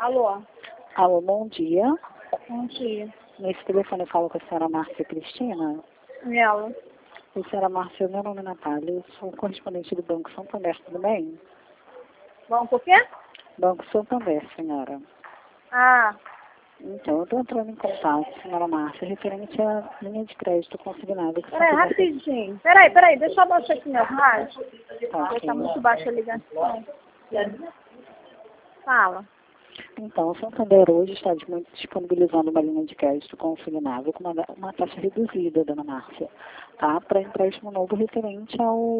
Alô? Alô, bom dia. Bom dia. Nesse telefone eu falo com a senhora Márcia Cristina. Ela? E senhora Márcia, meu nome é Natália, eu sou correspondente do Banco Santander, tudo bem? Banco o quê? Banco Santander, senhora. Ah, Então, eu estou entrando em contato, senhora Márcia, referente à linha de crédito consignada que o peraí, Santander... rapidinho. Peraí, deixa eu baixar aqui meu rádio. Tá, Porque ok. tá muito baixa a ligação. Fala. Então, o Santander hoje está disponibilizando uma linha de crédito consignável com uma taxa reduzida, dona Márcia, tá? Para empréstimo novo referente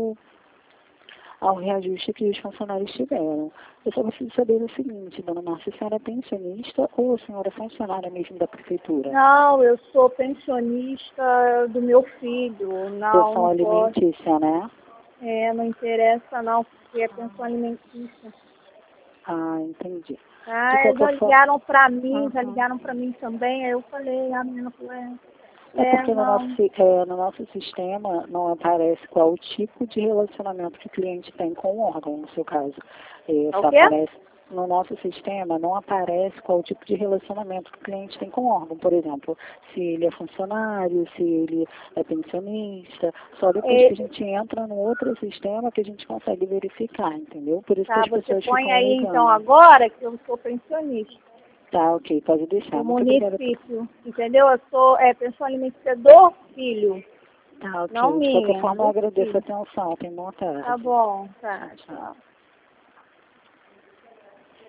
ao reajuste que os funcionários tiveram. Eu só preciso saber o seguinte, dona Márcia, a senhora é pensionista ou a senhora é funcionária mesmo da prefeitura? Não, eu sou pensionista do meu filho. Não, Pensão não posso. alimentícia, né? Não interessa não, porque é pensão alimentícia. Ah, entendi. De Ah, já qualquer forma... ligaram pra mim, já Uhum. ligaram pra mim também. Aí eu falei, a menina falou, É porque não. no nosso sistema não aparece qual o tipo de relacionamento que o cliente tem com o órgão, no seu caso. O Só quê? aparece, no nosso sistema não aparece qual o tipo de relacionamento que o cliente tem com o órgão. Por exemplo, se ele é funcionário, se ele é pensionista. Só depois que a gente entra no outro sistema que a gente consegue verificar, entendeu? Por isso que Tá, as você pessoas põe ficam aí então ligando. agora que eu sou pensionista Tá, ok, pode deixar. do Muito obrigada. município, entendeu? Eu sou pensão alimentícia do filho, Tá, não ok. De qualquer minha, forma, eu do agradeço a filho. atenção. Tenha boa tarde. Tá bom, tá. Tchau, tchau.